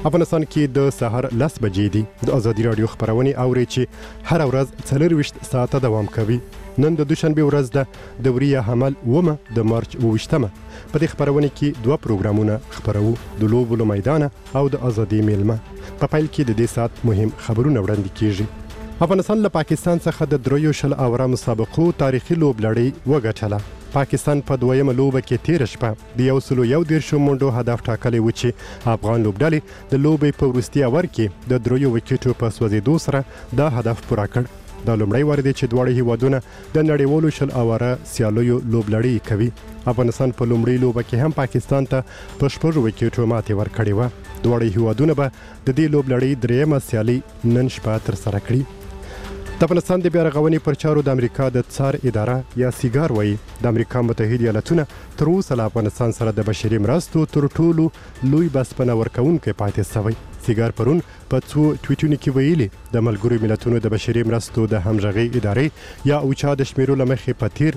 افغانستان کې د سهار 10 بجې دي. د ازادي رادیو خبرونه اوري چې هر ورځ 24 ساعته دوام کوي. نن د دوشنبه ورځ ده د وریه حمل ومه د مارچ 28مه. په دې خبرونه کې دوه پروګرامونه خبرو، د لوبو له میدان او د ازادي میلمه. په پیل کې د دې سات مهم خبرونه وړاندې کیږي. افغانستان له پاکستان څخه د 3 اوره مسابقو تاریخي لوبلړۍ وګټله. پاکستان په دویمه لوبه کې تیر شپه د 111 منډو هدف ټاکلی و چې افغان لوبډلې د لوبې په وروستي اور کې د 3 وکټو په سوځېدو سره دا هدف پوره کړ. دا لومړی وار دی چې دواړه هیوادونه د نړیوالو 100 اوره سیالیو لوبلړۍ کوي. افغانستان په لومړۍ لوبه کې هم پاکستان ته په 6 وکټو ماتې ورکړې و. دواړه هیوادونه به د دې لوبلړۍ دریمه سیالي نن شپه ترسره کړي. د افغانستان د بیا رغونې پر چارو د امریکا د څار اداره یا سیګار وایي د امریکا متحده ایالتونه تر اوسه له افغانستان سره د بشري مرستو تر ټولو لوی بسپنه ورکوونکی پاتې شوی. سیګار پرون په څو ټویټونو کې ویلي د ملګرو ملتونو د بشري مرستو د همغږۍ ادارې یا اوچا د شمیرو له مخې په تیر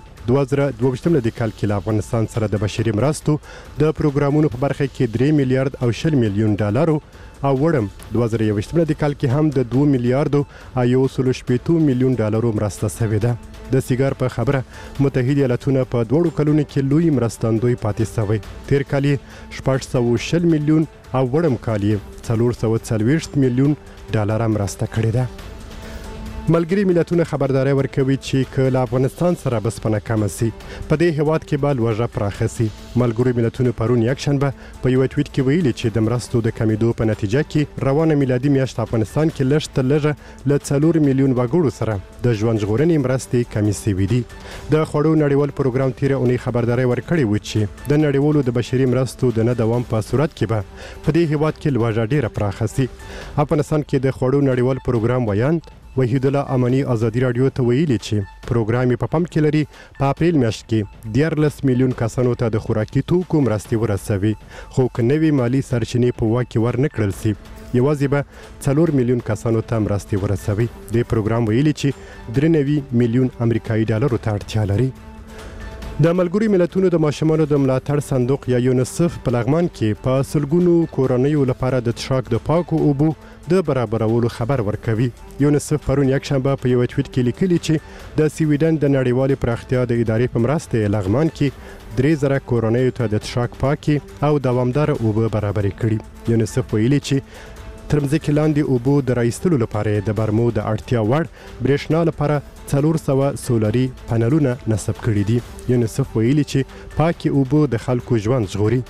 2022 کال کې له افغانستان سره د بشري مرستو د پروګرامونو په برخه کې 3 میلیارډ او 20 میلیون ډالرو او وړم 2021 کال کې هم د 2 میلیارډ او 180 میلیون ډالرو مرسته شوې ده. د سیګار په خبره متحده ایالتونه په 2 کلونو کې لوی مرستندوی پاتې شوی. تیر کال 620 میلیون او وړم کال 440 میلیون ډالر مرسته کړې ده. ملګری ملتونه خبرداري ورکوي چې له افغانستان سره بسپنه کم شي په دې هیواد کې به لوږه پراخه شي. ملګری ملتونه پرون یکشنبه په یو ټویټ کې ویلي چې د مرستو د کمیدو په نتیجه کې روانه میلادي میاشت افغانستان کې لږ تر لږه له 4 میلیون وګړو سره د ژوند ژغورنې مرستې کمې شوې دي. د خوړو نړیوال پروګرام تیر اونۍ خبرداري ورکړې و چې د نړیوالو د بشري مرستو د نه دوام په صورت کې به په دې هیواد کې لوږه ډیره پراخه شي. افغانستان کې د خوړو نړیوال پروګرام ویاند وحید الله امانی ازادي رادیو ته ویلي چې پروګرام په پام کې لري په اپریل میاشت کې 14 میلیون کسانو ته د خوراکي توکو مرستې ورسوي، خو که نوې مالی سرچینې په واک کې ورنکړل شي یوازې به 4 میلیون کسانو ته مرستې ورسوي. د پروګرام ویلي چې 93 میلیون امریکایي ډالرو ته اړتیا لري. د ملګرو ملتونو د ماشومانو د ملاتړ صندوق یا یونیسف په لغمان کې په سلګونو کورنیو لپاره د څښاک د پاکو اوبو د برابرولو خبر ورکوي. یونیسف پرون یکشنبه په یو ټویټ کې لیکلي چې د سویډن د نړیوالې پراختیا د ادارې په مرسته لغمان کې 3000 کورنیو ته د څښاک پاکي او دوامدار اوبه برابرې کړي. یونیسف ویلي چې تر مځکې لاندې اوبو د راایستلو لپاره د برمو د اړتیا وړ برېښنا لپاره 400 سولري پانلونه نصب کړي دي. یونیسف ویلي چې پاکي اوبه د خلکو ژوند ژغوري.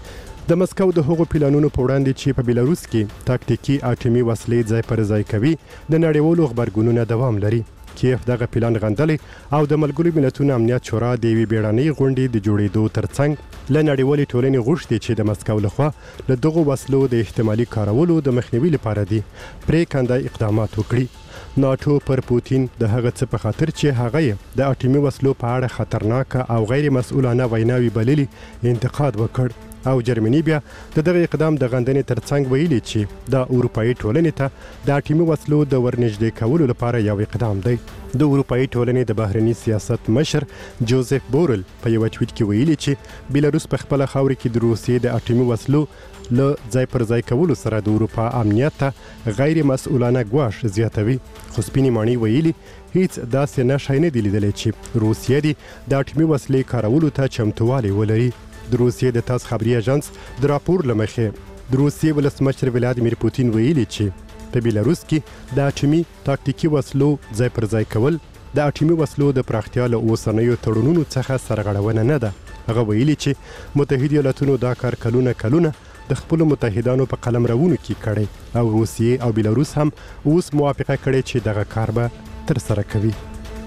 د مسکو د هغو پلانونو په وړاندې چې په بیلاروس کې تاکتیکي اټومي وسلې ځای پر ځای کوي د نړیوالو خبرګونونو دوام لري. کیف دغه پلان غندلې او د ملګرو ملتونو امنیت شورا د یوې بیړنۍ غونډې د جوړېدو ترڅنګ له نړیوالې ټولنې غوښتي چې د مسکو لخوا له دغو وسلو د احتمالي کارولو د مخنیوي لپاره دي پرېکنده اقدامات وکړي. ناتو پر پوتین د هغه څه په خاطر چې هغه د اټومي وسلو په اړه خطرناک او غیر مسؤلانه ویناوي بللي انتقاد وکړ او جرمني بیا د دغه اقدام د غندنې ترڅنګ ویلي چې د اروپאי ټولنې ته د اټومي وسلو د ورنږدې کولو لپاره یو اقدام دی. د اروپאי ټولنې د بهرني سیاست مشر جوزف بورل په یو ټویټ کې ویلي چې بیلاروس په خپل خاور کې د روسیې د اټومي وسلو له ځای پر ځای کولو سره د اروپا امنیت ته غیر مسؤلانه ګواښ زیاتوي. خو سپینې ماڼۍ ویلي هیڅ داسې نښه نه دی لیدلی چې روسیه د اټومي وسلې کارولو ته چمتووالی ولري. د روسیې د تاس خبري اژانس د راپور لمخې د روسیې ولسمشر ولادیمیر پوتین ویلي چې په بیلاروس کې د اټومي تاکتیکي وسلو ځای پر ځای کول د اټومي وسلو د پراختیا له اوسنیو تړونونو څخه سرغړونه نه ده. هغه ویلي چې متحده ایالتونو دا کار کلونه د خپل متحدانو په قلم راوونو کې کړي او روسیې او بیلاروس هم اوس موافقه کړي چې دغه کار به تر سره کوي.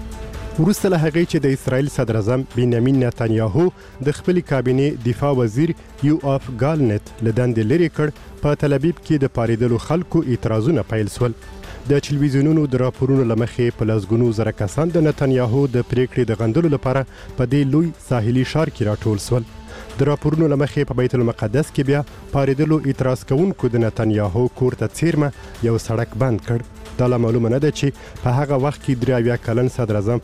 وروسته له هغې چې د اسرائیل صدر اعظم بنیامین نتانیاهو د خپل کابینې دفاع وزیر یوآف ګالنت له دندې لرې کړ په تل ابیب کې د پارېدلو خلکو اعتراضونه پیل شول. د ټلویزیونونو د راپورونو له مخې په لسګونو زره کسان د نتانیاهو د پریکړې د غندلو لپاره په دې لوی ساحلي ښار کې راټول شول. د راپورونو له مخې په بیت المقدس کې بیا پارېدلو اعتراض کوونکو د نتانیاهو کور ته څیرمه یو سړک بند کړ. دا لا معلومه نه ده چې په هغه وخت کې 83 کلن صدر اعظم